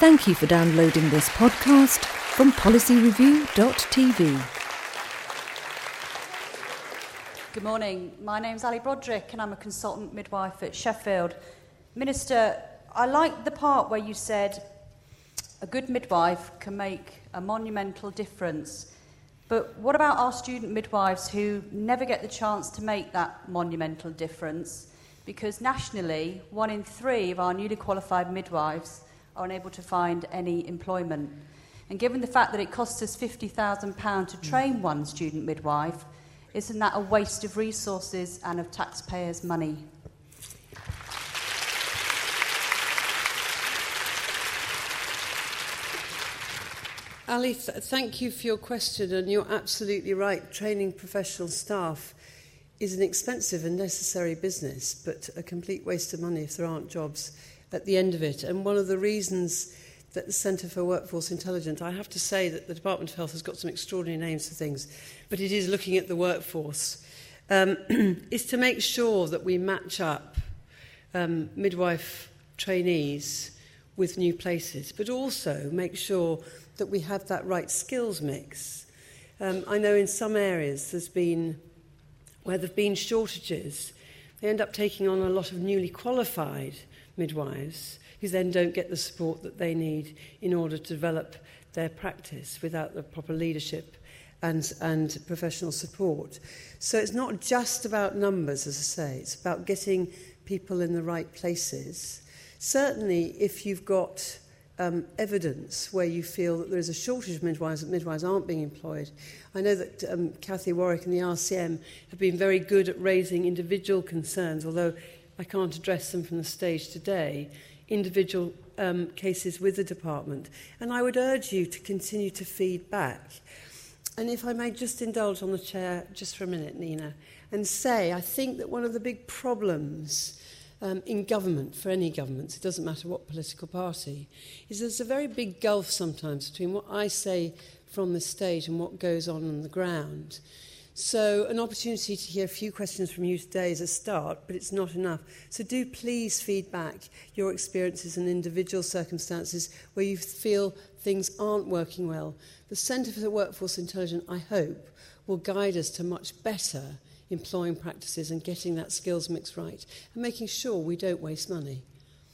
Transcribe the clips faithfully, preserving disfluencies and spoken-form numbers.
Thank you for downloading this podcast from policy review dot t v. Good morning. My name's Ali Broderick and I'm a consultant midwife at Sheffield. Minister, I like the part where you said a good midwife can make a monumental difference. But what about our student midwives who never get the chance to make that monumental difference? Because nationally, one in three of our newly qualified midwives are unable to find any employment. And given the fact that it costs us fifty thousand pounds to train one student midwife, isn't that a waste of resources and of taxpayers' money? Ali, th- thank you for your question, and you're absolutely right. Training professional staff is an expensive and necessary business, but a complete waste of money if there aren't jobs at the end of it. And one of the reasons that the Centre for Workforce Intelligence, I have to say that the Department of Health has got some extraordinary names for things, but it is looking at the workforce, um, is to make sure that we match up um, midwife trainees with new places, but also make sure that we have that right skills mix. Um, I know in some areas there's been, where there have been shortages, they end up taking on a lot of newly qualified midwives who then don't get the support that they need in order to develop their practice without the proper leadership and, and professional support. So it's not just about numbers, as I say, it's about getting people in the right places. Certainly, if you've got um, evidence where you feel that there is a shortage of midwives, that midwives aren't being employed. I know that um, Cathy Warwick and the R C M have been very good at raising individual concerns, although I can't address them from the stage today, individual um, cases with the department. And I would urge you to continue to feed back. And if I may just indulge on the chair just for a minute, Nina, and say I think that one of the big problems Um, in government, for any governments, it doesn't matter what political party, is there's a very big gulf sometimes between what I say from the stage and what goes on on the ground. So an opportunity to hear a few questions from you today is a start, but it's not enough. So do please feed back your experiences and individual circumstances where you feel things aren't working well. The Centre for Workforce Intelligence, I hope, will guide us to much better employing practices and getting that skills mix right and making sure we don't waste money.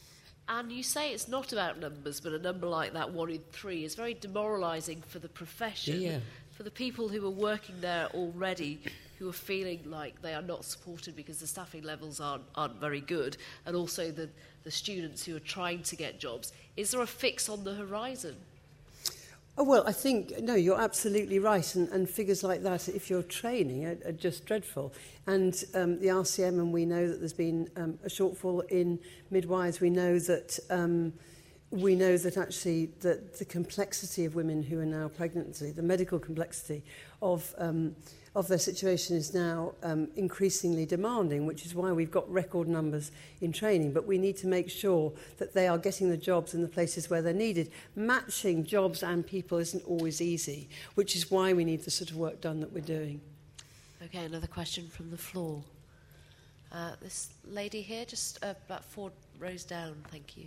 And you say it's not about numbers, but a number like that, one in three, is very demoralising for the profession, Yeah. for the people who are working there already, who are feeling like they are not supported because the staffing levels aren't, aren't very good, and also the, the students who are trying to get jobs. Is there a fix on the horizon? Oh, well, I think, no, you're absolutely right, and, and figures like that, if you're training, are, are just dreadful. And um, the R C M, and we know that there's been um, a shortfall in midwives. We know that um, we know that actually that the complexity of women who are now pregnant, the medical complexity of um, of their situation is now um, increasingly demanding, which is why we've got record numbers in training. But we need to make sure that they are getting the jobs in the places where they're needed. Matching jobs and people isn't always easy, which is why we need the sort of work done that we're doing. Okay, another question from the floor. Uh, this lady here, just uh, about four rows down, thank you.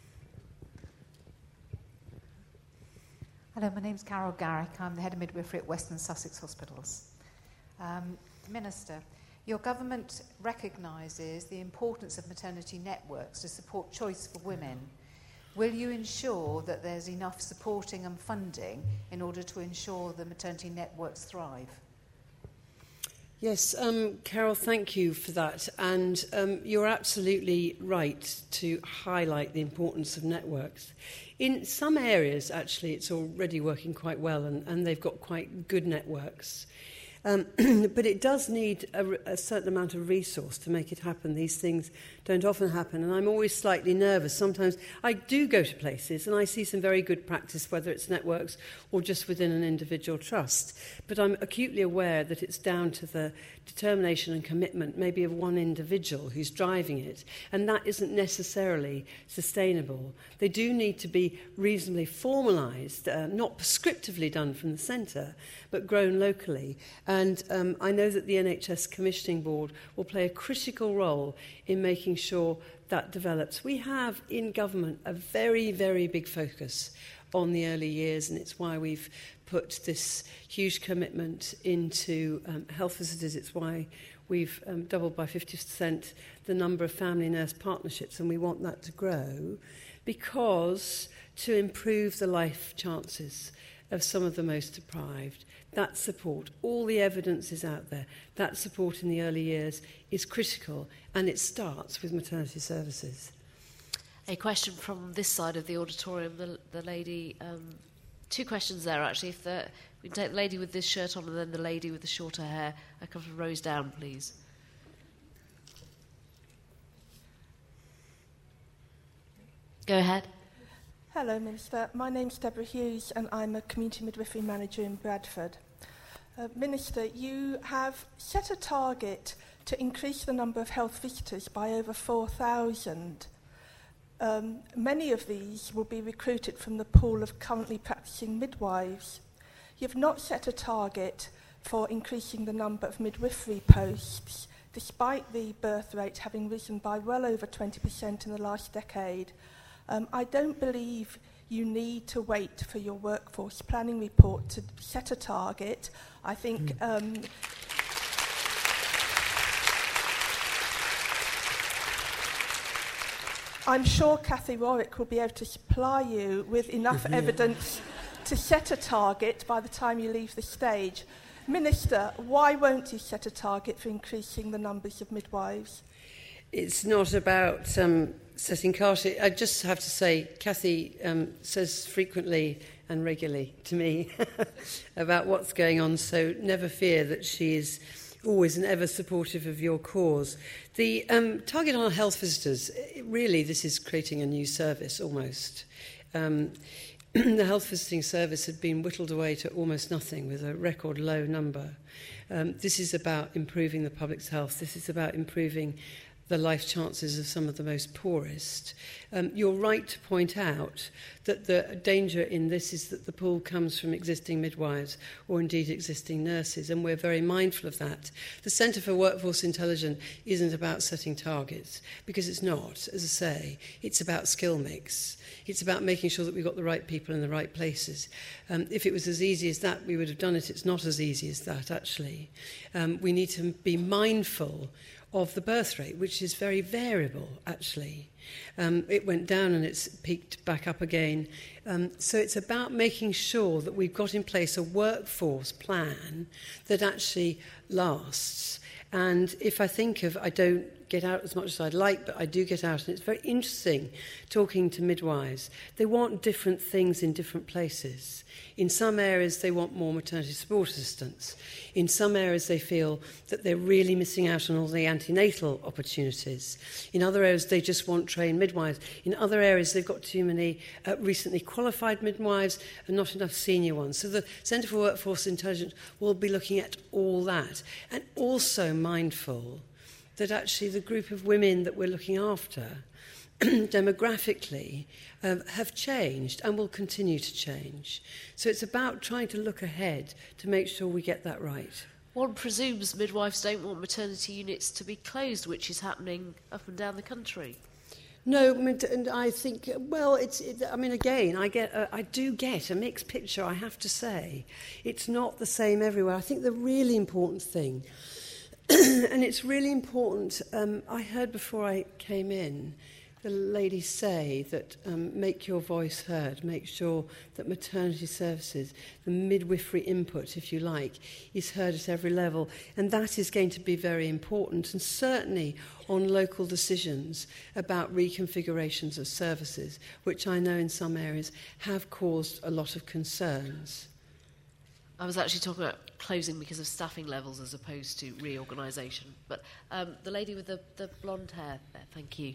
Hello, my name's Carol Garrick. I'm the head of midwifery at Western Sussex Hospitals. Um, Minister, your government recognises the importance of maternity networks to support choice for women. Will you ensure that there's enough supporting and funding in order to ensure the maternity networks thrive? Yes, um, Carol, thank you for that. And um, you're absolutely right to highlight the importance of networks. In some areas, actually, it's already working quite well, and, and they've got quite good networks. Um, but it does need a, a certain amount of resource to make it happen. These things don't often happen, and I'm always slightly nervous. Sometimes I do go to places and I see some very good practice, whether it's networks or just within an individual trust. But I'm acutely aware that it's down to the determination and commitment maybe of one individual who's driving it, and that isn't necessarily sustainable. They do need to be reasonably formalised, uh, not prescriptively done from the centre, but grown locally. And um, I know that the N H S Commissioning Board will play a critical role in making sure that develops. We have in government a very, very big focus on the early years, and it's why we've put this huge commitment into um, health visitors. It's why we've um, doubled by fifty percent the number of family nurse partnerships, and we want that to grow, because to improve the life chances of some of the most deprived, that support, all the evidence is out there, that support in the early years is critical, and it starts with maternity services. A question from this side of the auditorium, the, the lady, um, two questions there actually. If the, we can take the lady with this shirt on and then the lady with the shorter hair. A couple of rows down, please. Go ahead. Hello, Minister. My name's Deborah Hughes and I'm a community midwifery manager in Bradford. Uh, Minister, you have set a target to increase the number of health visitors by over four thousand. Um, many of these will be recruited from the pool of currently practicing midwives. You've not set a target for increasing the number of midwifery posts, despite the birth rate having risen by well over twenty percent in the last decade. Um, I don't believe you need to wait for your workforce planning report to set a target. I think... Um, I'm sure Cathy Warwick will be able to supply you with enough evidence to set a target by the time you leave the stage. Minister, why won't you set a target for increasing the numbers of midwives? It's not about um, setting targets. I just have to say, Cathy um, says frequently and regularly to me about what's going on, so never fear that she is always and ever supportive of your cause. The um, target on health visitors, really this is creating a new service almost. Um, the health visiting service had been whittled away to almost nothing with a record low number. Um, this is about improving the public's health. This is about improving the life chances of some of the most poorest. Um, you're right to point out that the danger in this is that the pool comes from existing midwives or indeed existing nurses, and we're very mindful of that. The Centre for Workforce Intelligence isn't about setting targets, because it's not, as I say. It's about skill mix. It's about making sure that we've got the right people in the right places. Um, if it was as easy as that, we would have done it. It's not as easy as that, actually. Um, we need to be mindful of the birth rate, which is very variable, actually. Um, it went down and it's peaked back up again. Um, so it's about making sure that we've got in place a workforce plan that actually lasts. And if I think of, I don't get out as much as I'd like, but I do get out, and it's very interesting talking to midwives. They want different things in different places. In some areas, they want more maternity support assistance. In some areas, they feel that they're really missing out on all the antenatal opportunities. In other areas, they just want trained midwives. In other areas, they've got too many uh, recently qualified midwives and not enough senior ones. So the Centre for Workforce Intelligence will be looking at all that, and also mindful that actually the group of women that we're looking after demographically um, have changed and will continue to change. So it's about trying to look ahead to make sure we get that right. One presumes midwives don't want maternity units to be closed, which is happening up and down the country. No, and I think, well, it's. It, I mean, again, I get, a, I do get a mixed picture. I have to say, it's not the same everywhere. I think the really important thing, and it's really important. Um, I heard before I came in the lady say that um, make your voice heard, make sure that maternity services, the midwifery input, if you like, is heard at every level. And that is going to be very important, and certainly on local decisions about reconfigurations of services, which I know in some areas have caused a lot of concerns. I was actually talking about closing because of staffing levels as opposed to reorganisation. But um, the lady with the, the blonde hair there, thank you.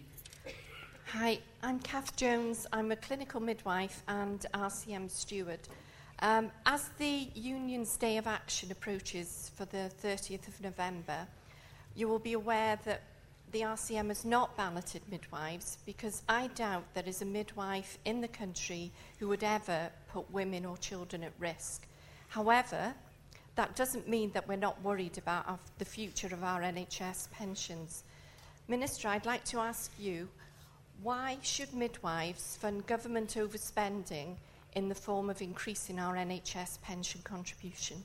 Hi, I'm Kath Jones. I'm a clinical midwife and R C M steward. Um, as the Union's Day of Action approaches for the thirtieth of November, you will be aware that the R C M has not balloted midwives, because I doubt there is a midwife in the country who would ever put women or children at risk. However, that doesn't mean that we're not worried about our, the future of our N H S pensions. Minister, I'd like to ask you, Why should midwives fund government overspending in the form of increasing our N H S pension contribution?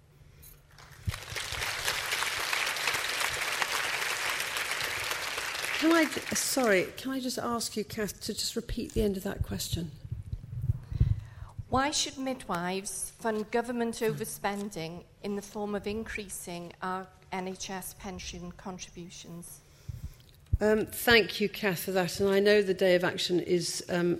Can I, sorry, can I just ask you, Kath, to just repeat the end of that question? Why should midwives fund government overspending in the form of increasing our N H S pension contributions? Um, thank you, Kath, for that. And I know the Day of Action is um,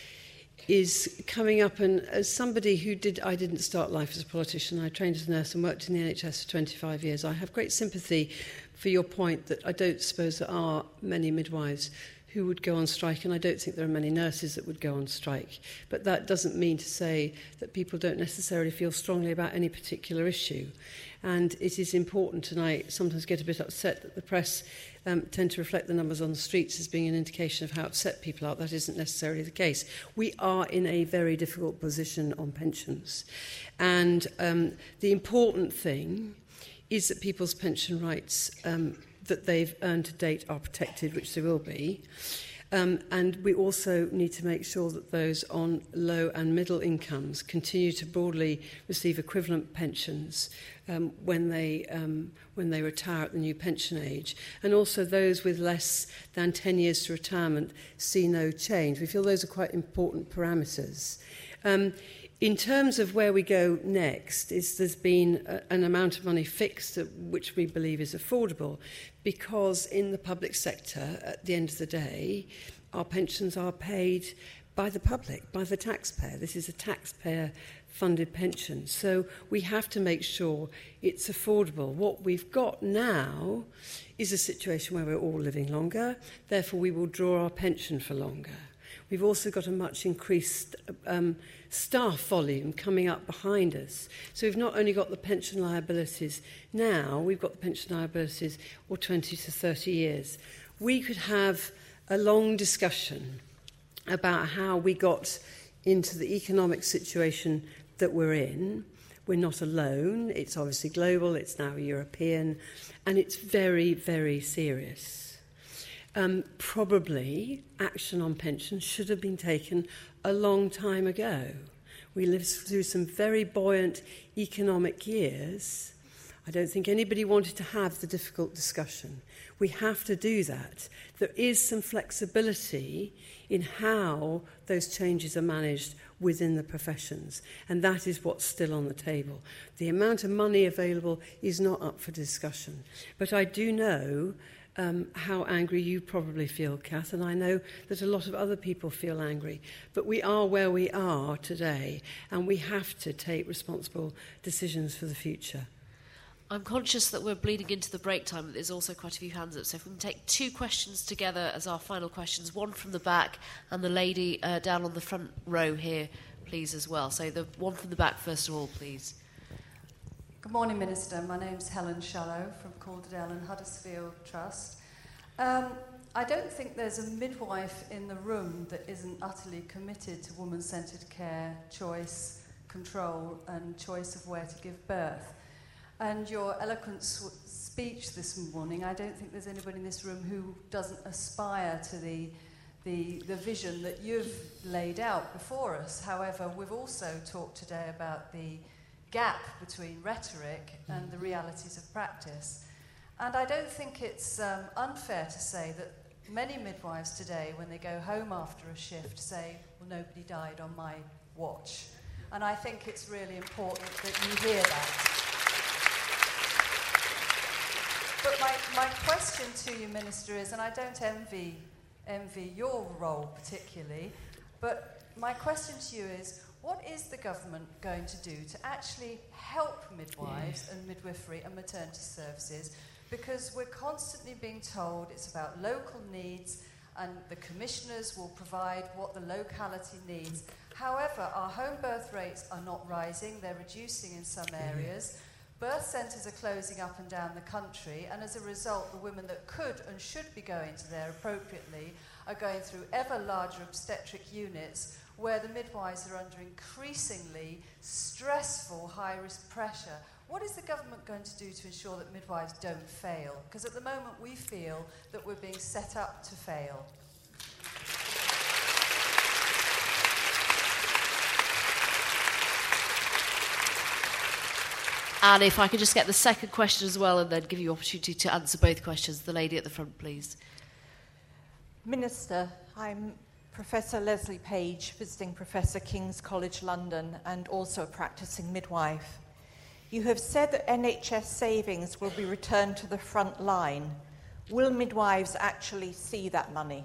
is coming up. And as somebody who did, I didn't start life as a politician. I trained as a nurse and worked in the N H S for twenty-five years. I have great sympathy for your point that I don't suppose there are many midwives who would go on strike, and I don't think there are many nurses that would go on strike. But that doesn't mean to say that people don't necessarily feel strongly about any particular issue. And it is important, and I sometimes get a bit upset that the press um, tend to reflect the numbers on the streets as being an indication of how upset people are. That isn't necessarily the case. We are in a very difficult position on pensions. And um, the important thing is that people's pension rights um, that they've earned to date are protected, which they will be. Um, and we also need to make sure that those on low and middle incomes continue to broadly receive equivalent pensions um, when they um, when they retire at the new pension age. And also those with less than ten years to retirement see no change. We feel those are quite important parameters. Um, In terms of where we go next, is there's been a, an amount of money fixed at which we believe is affordable, because in the public sector, at the end of the day, our pensions are paid by the public, by the taxpayer. This is a taxpayer-funded pension. So we have to make sure it's affordable. What we've got now is a situation where we're all living longer, therefore we will draw our pension for longer. We've also got a much increased um, staff volume coming up behind us. So we've not only got the pension liabilities now, we've got the pension liabilities for twenty to thirty years. We could have a long discussion about how we got into the economic situation that we're in. We're not alone. It's obviously global, it's now European, and it's very, very serious. Um, probably action on pensions should have been taken a long time ago. We lived through some very buoyant economic years. I don't think anybody wanted to have the difficult discussion. We have to do that. There is some flexibility in how those changes are managed within the professions, and that is what's still on the table. The amount of money available is not up for discussion. But I do know Um, how angry you probably feel, Kath, and I know that a lot of other people feel angry. But we are where we are today, and we have to take responsible decisions for the future. I'm conscious that we're bleeding into the break time, but there's also quite a few hands up. So if we can take two questions together as our final questions, one from the back and the lady uh, down on the front row here, please, as well. So the one from the back first of all, please. Good morning, Minister. My name's Helen Shallow from Calderdale and Huddersfield Trust. Um, I don't think there's a midwife in the room that isn't utterly committed to woman-centred care, choice, control and choice of where to give birth. And your eloquent sw- speech this morning, I don't think there's anybody in this room who doesn't aspire to the, the, the vision that you've laid out before us. However, we've also talked today about the gap between rhetoric and the realities of practice. And I don't think it's um, unfair to say that many midwives today, when they go home after a shift, say, well, nobody died on my watch. And I think it's really important that you hear that. But my, my question to you, Minister, is, and I don't envy, envy your role particularly, but my question to you is, what is the government going to do to actually help midwives yeah. and midwifery and maternity services? Because we're constantly being told it's about local needs and the commissioners will provide what the locality needs. However, our home birth rates are not rising, they're reducing in some areas. Birth centres are closing up and down the country, and as a result, the women that could and should be going to there appropriately are going through ever larger obstetric units where the midwives are under increasingly stressful, high-risk pressure. What is the government going to do to ensure that midwives don't fail? Because at the moment we feel that we're being set up to fail. And if I could just get the second question as well and then give you opportunity to answer both questions. The lady at the front, please. Minister, I'm Professor Leslie Page, visiting Professor, King's College London, and also a practicing midwife. You have said that N H S savings will be returned to the front line. Will midwives actually see that money?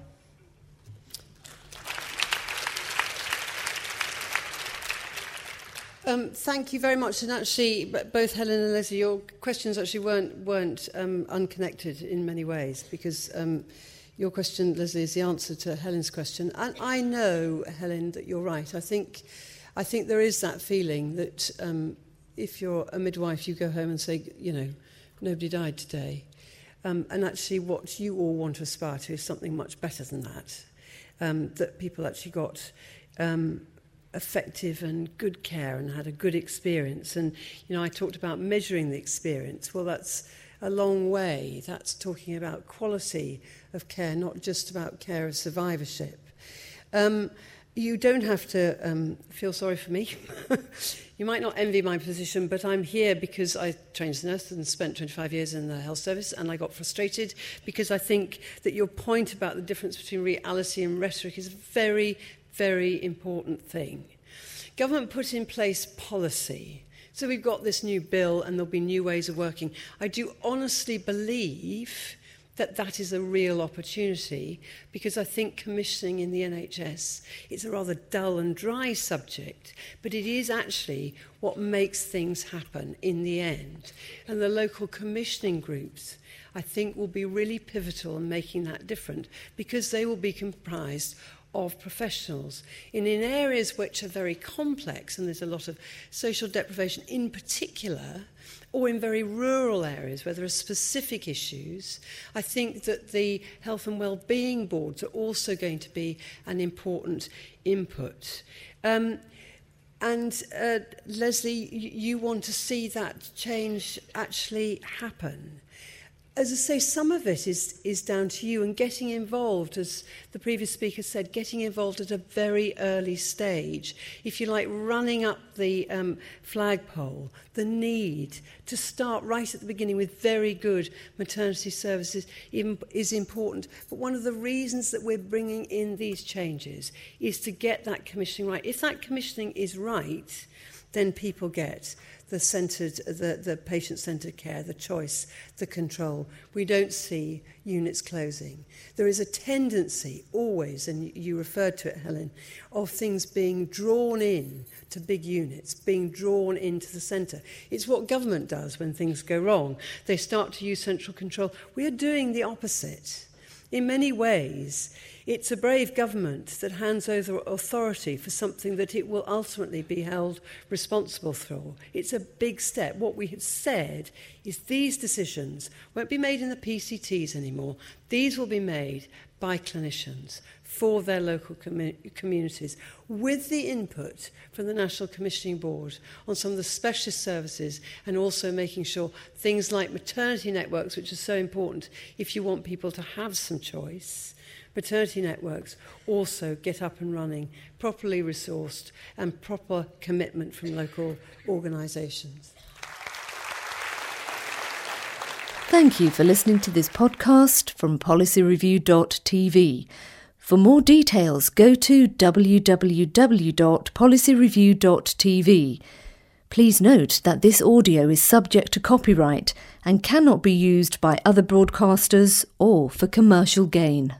Um, thank you very much. And actually, both Helen and Leslie, your questions actually weren't weren't um, unconnected in many ways, because um, your question, Leslie, is the answer to Helen's question. And I know, Helen, that you're right. I think, I think there is that feeling that um, if you're a midwife, you go home and say, you know, nobody died today. Um, and actually, what you all want to aspire to is something much better than that. Um, that people actually got Um, effective and good care and had a good experience. And, you know, I talked about measuring the experience. Well, that's a long way. That's talking about quality of care, not just about care of survivorship. Um, you don't have to um, feel sorry for me. You might not envy my position, but I'm here because I trained as a nurse and spent twenty-five years in the health service, and I got frustrated because I think that your point about the difference between reality and rhetoric is a very, very important thing. Government put in place policy. So we've got this new bill and there'll be new ways of working. I do honestly believe that that is a real opportunity, because I think commissioning in the N H S is a rather dull and dry subject, but it is actually what makes things happen in the end. And the local commissioning groups, I think, will be really pivotal in making that different, because they will be comprised of professionals in, in areas which are very complex, and there's a lot of social deprivation in particular, or in very rural areas where there are specific issues. I think that the health and well-being boards are also going to be an important input. Um, and uh, Leslie, you, you want to see that change actually happen. As I say, some of it is, is down to you, and getting involved, as the previous speaker said, getting involved at a very early stage. If you like, running up the um, flagpole, the need to start right at the beginning with very good maternity services is important. But one of the reasons that we're bringing in these changes is to get that commissioning right. If that commissioning is right, then people get the centred, the, the patient-centred care, the choice, the control. We don't see units closing. There is a tendency always, and you referred to it, Helen, of things being drawn in to big units, being drawn into the centre. It's what government does when things go wrong. They start to use central control. We are doing the opposite. In many ways, it's a brave government that hands over authority for something that it will ultimately be held responsible for. It's a big step. What we have said is these decisions won't be made in the P C Ts anymore. These will be made by clinicians for their local com- communities, with the input from the National Commissioning Board on some of the specialist services, and also making sure things like maternity networks, which are so important if you want people to have some choice, maternity networks also get up and running, properly resourced, and proper commitment from local organisations. Thank you for listening to this podcast from policy review dot t v. For more details, go to w w w dot policy review dot t v. Please note that this audio is subject to copyright and cannot be used by other broadcasters or for commercial gain.